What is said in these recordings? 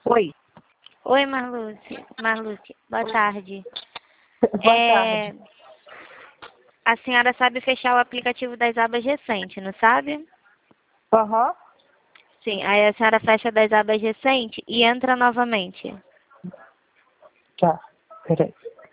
Oi. Oi, Marluce. Marluce, boa tarde. Boa tarde. A senhora sabe fechar o aplicativo das abas recentes, não sabe? Aham. Sim, aí a senhora fecha das abas recentes e entra novamente. Tá, peraí.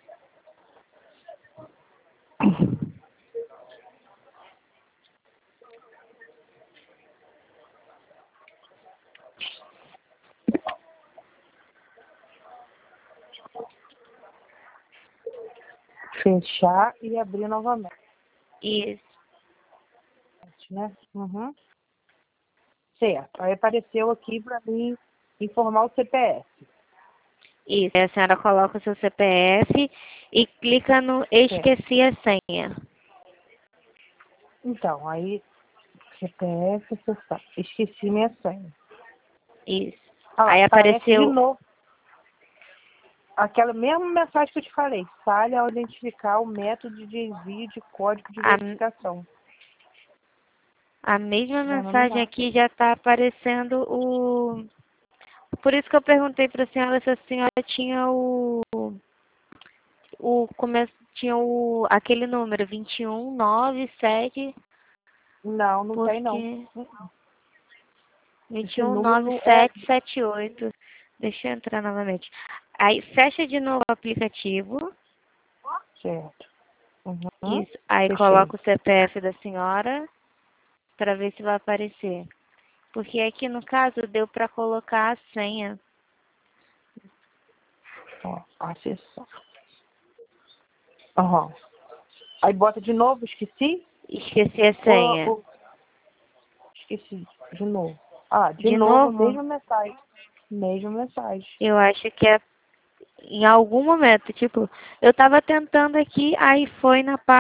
Fechar e abrir novamente, Isso. né? Uhum. Certo. Aí apareceu aqui para mim informar o CPF. Isso. Aí a senhora coloca o seu CPF e clica no esqueci a senha. Então, aí CPF, acessar. Esqueci minha senha. Isso. Ah, lá, Aí aparece de apareceu novo aquela mesma mensagem que eu te falei. Falha ao identificar o método de envio de código de a, verificação. a mesma Meu nome mensagem não. aqui já está aparecendo o... Por isso que eu perguntei para a senhora se a senhora tinha tinha aquele número 21977, Não, não tem não. porque Esse número não é. 219778. Deixa eu entrar novamente. Aí fecha de novo o aplicativo. Certo. Uhum. Isso. Aí Fechei. coloca o CPF da senhora para ver se vai aparecer. Porque aqui no caso deu para colocar a senha. Ó, acessar. Aham. Aí bota de novo, esqueci? Esqueci a senha. Esqueci, de novo. Ah, de De novo, novo, mesma mensagem. Mesma mensagem. eu acho que é em algum momento, tipo, eu tava tentando aqui, aí foi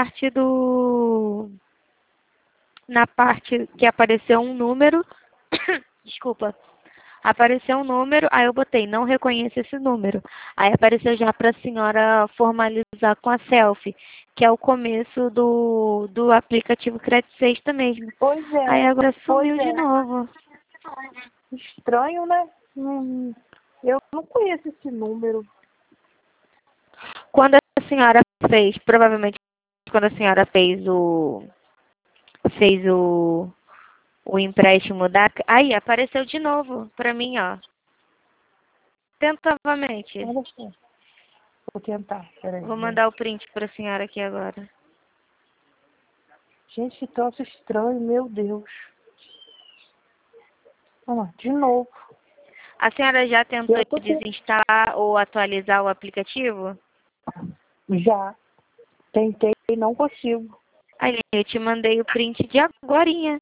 na parte que apareceu um número, desculpa, apareceu um número, aí eu botei, não reconheço esse número. Aí apareceu já para a senhora formalizar com a selfie, que é o começo do aplicativo Credit Sexta mesmo. Pois Aí é, agora pois sumiu de é. novo. Estranho, né? Eu não conheço esse número. Quando a senhora fez, provavelmente quando a senhora fez o empréstimo da... Aí, apareceu de novo pra mim, ó. Tenta novamente. Olha só. Vou tentar, peraí. Vou Né? mandar o print pra senhora aqui agora. Gente, que troço estranho, meu Deus. Vamos lá, de novo. A senhora já tentou Eu tô desinstalar ou atualizar o aplicativo? Já tentei e não consigo. Aí, eu te mandei o print de agorinha.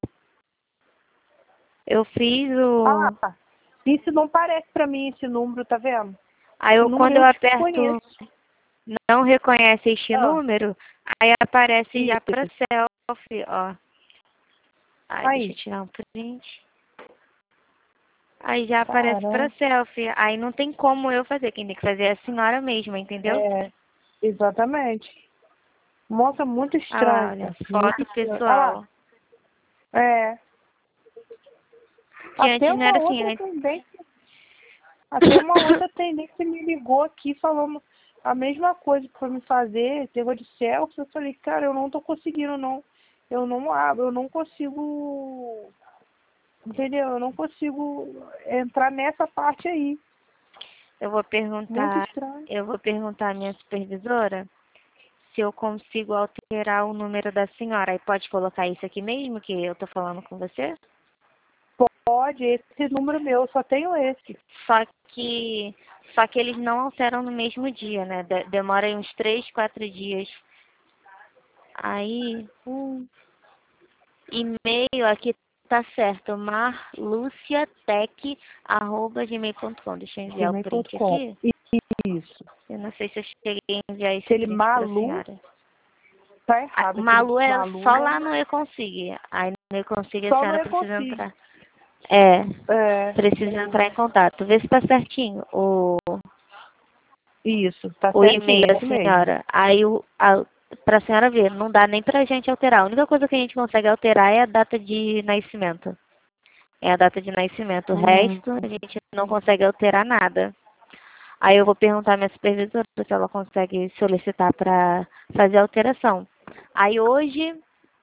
Eu fiz Ah o... lá, isso não parece pra mim, esse número, tá vendo? Aí, Esse número quando eu eu te aperto conheço. não reconhece este Ah, número, aí aparece já pra isso. selfie, ó. Ai, deixa eu Aí, tirar um print. Aí já aparece pra caramba. selfie. Aí não tem como eu fazer. Quem tem que fazer é a senhora mesma, entendeu? É, exatamente. Mostra muito Ah lá, estranho, olha. cara. Muito Foto estranho. Ah lá. pessoal. É. Que Até antes não era uma assim. outra atendente, até uma outra atendente me ligou aqui falando a mesma coisa que foi me fazer, negócio de selfie. Eu falei, cara, eu não tô conseguindo, não. Eu não abro, eu não consigo, entendeu? Eu não consigo entrar nessa parte aí. Eu vou Muito perguntar. estranho. Eu vou perguntar à minha supervisora se eu consigo alterar o número da senhora. Aí pode colocar isso aqui mesmo que eu tô falando com você? Pode, esse número meu, eu só tenho esse. Só que. Só que eles não alteram no mesmo dia, né? Demora aí uns 3, 4 dias. Aí, e-mail aqui tá certo, marluciatec@gmail.com. Deixa eu enviar o print Gmail.com. aqui. Isso. Eu não sei se eu cheguei a enviar esse Aquele print pra Malu, senhora. tá errado. Aquele Malu é Malu, só né? lá no E-Consig. Aí no E-Consig a Só não senhora é precisa consigo. entrar. É, É, precisa entrar em contato. Vê se tá certinho isso, tá o e-mail certinho, da isso mesmo. senhora. Aí pra senhora ver, não dá nem pra gente alterar. A única coisa que a gente consegue alterar é a data de nascimento. É a data de nascimento. O Hum, resto a gente não consegue alterar nada. Aí eu vou perguntar à minha supervisora se ela consegue solicitar para fazer a alteração. Aí hoje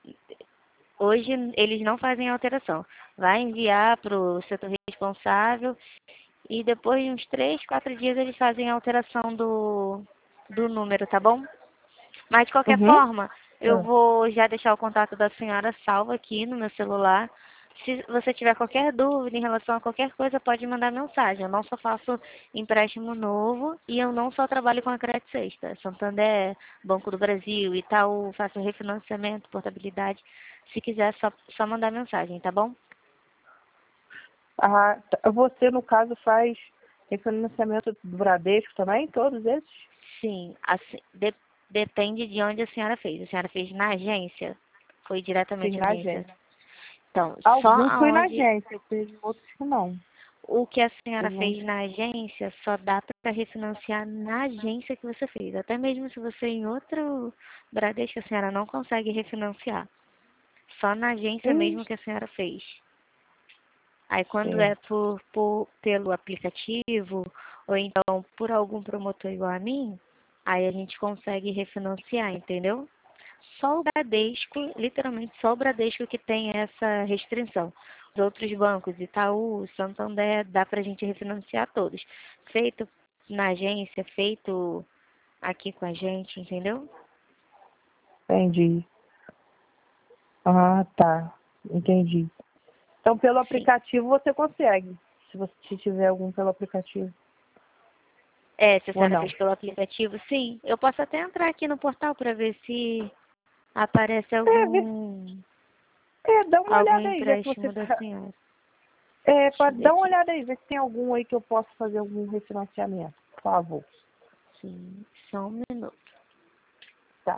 eles não fazem a alteração. Vai enviar para o setor responsável e depois de uns 3, 4 dias eles fazem a alteração do número, tá bom? Mas de qualquer Uhum. forma, eu vou já deixar o contato da senhora salvo aqui no meu celular. Se você tiver qualquer dúvida em relação a qualquer coisa, pode mandar mensagem. Eu não só faço empréstimo novo e eu não só trabalho com a Crédito Sexta. Santander, Banco do Brasil, Itaú, faço refinanciamento, portabilidade. Se quiser, só mandar mensagem, tá bom? Você, no caso, faz refinanciamento do Bradesco também? Todos esses? Sim, assim, depende de onde a senhora fez. A senhora fez na agência? Foi Fiz diretamente na na agência? agência. Então, só Alguns foi na aonde agência, teve outros que não. o que a senhora Teve uns... fez na agência só dá para refinanciar na agência que você fez. Até mesmo se você em outro Bradesco, a senhora não consegue refinanciar. Só na agência mesmo que a senhora fez. Aí quando é Certo. pelo aplicativo, ou então por algum promotor igual a mim, aí a gente consegue refinanciar, entendeu? Só o Bradesco, literalmente só o Bradesco que tem essa restrição. Os outros bancos, Itaú, Santander, dá pra gente refinanciar todos. Feito na agência, feito aqui com a gente, entendeu? Entendi. Ah, tá. Entendi. Então, pelo Sim. aplicativo você consegue, se você tiver algum pelo aplicativo, É, se a ou senhora não. fez pelo aplicativo, sim. Eu posso até entrar aqui no portal para ver se aparece Dá uma algum olhada aí, ver se você... empréstimo da senhora. Deixa eu ver dá uma aqui. olhada aí, ver se tem algum aí que eu possa fazer algum refinanciamento, por favor. Sim, só um minuto. Tá.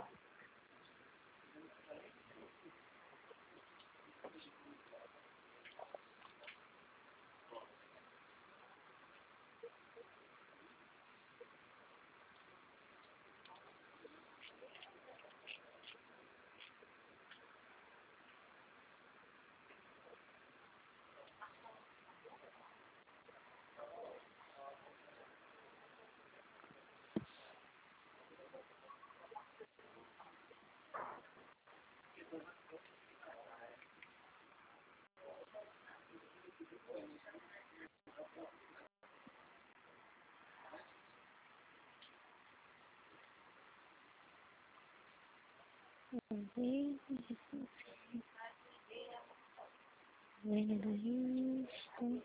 Vem do Houston.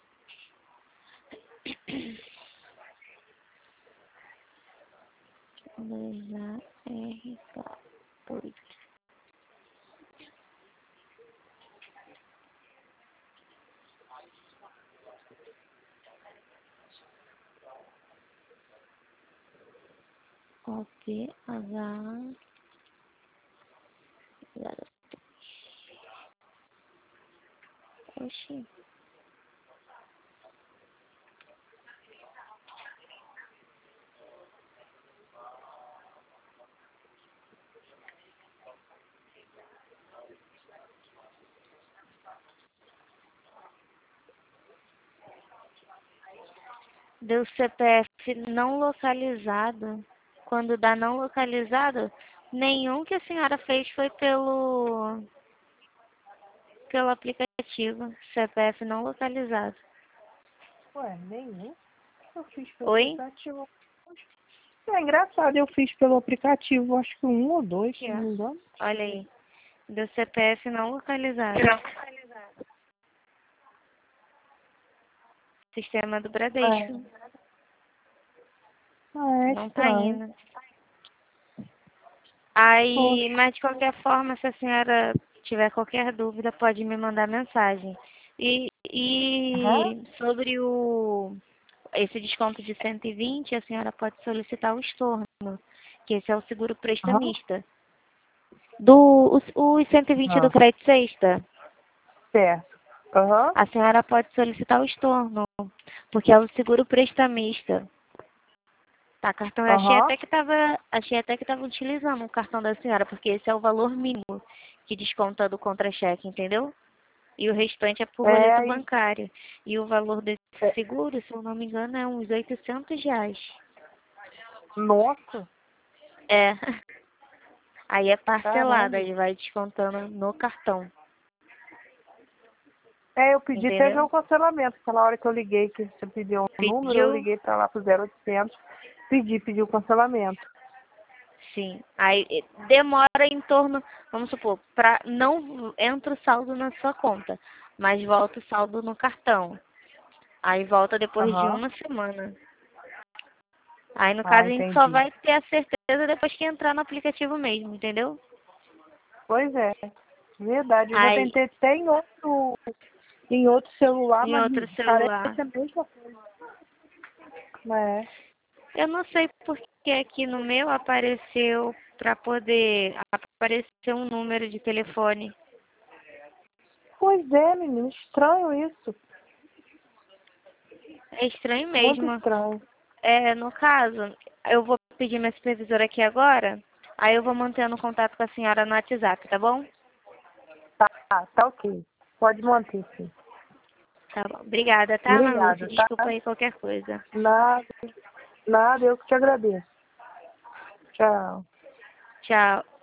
RK8. OPH. Oxi. Deu CPF não localizado. Quando dá não localizado, nenhum que a senhora fez foi pelo aplicativo. CPF não localizado. Ué, nenhum. Eu fiz pelo Oi? aplicativo. É engraçado, eu fiz pelo aplicativo, acho que um ou dois, Aqui, se não me ó. engano. Olha aí. Deu CPF não localizado. Sistema do Bradesco. É Não tá estranho. indo. Aí, Poxa. mas de qualquer forma, se a senhora tiver qualquer dúvida, pode me mandar mensagem. Aham. E sobre esse desconto de 120, a senhora pode solicitar o estorno, que esse é o seguro Aham. prestamista. Os 120 do Ah, crédito sexta, certo. Aham. a senhora pode solicitar o estorno, porque é o seguro prestamista. Tá, cartão, eu Aham. achei até que tava utilizando o cartão da senhora, porque esse é o valor mínimo que desconta do contra-cheque, entendeu? E o restante é por É, boleto aí, bancário. E o valor desse é, seguro, se eu não me engano, é uns R$ 800. nossa, É. Aí é parcelado, caramba. aí vai descontando no cartão. É, eu pedi até Entendeu? o cancelamento. Aquela hora que eu liguei, que você pediu um número, eu Pediu? liguei pra lá pro 0800, pedi o cancelamento. Sim. Aí demora em torno, vamos supor, não entra o saldo na sua conta, mas volta o saldo no cartão. Aí volta depois de Aham. uma semana. Aí no Ah, caso a gente só entendi. vai ter a certeza depois que entrar no aplicativo mesmo, entendeu? Pois é, verdade. Eu já Aí tentei até em outro celular, em mas outro parece celular. a mesma coisa. É. Eu não sei porque aqui no meu apareceu para poder aparecer um número de telefone. Pois é, menino, estranho isso. É estranho Muito mesmo. estranho. É, no caso, eu vou pedir minha supervisora aqui agora, aí eu vou mantendo contato com a senhora no WhatsApp, tá bom? Tá ok. Pode manter, sim. Tá bom. Obrigada, tá, Marlúcia? Obrigada, tá? Desculpa aí qualquer coisa. Nada, nada, eu que te agradeço. Tchau. Tchau.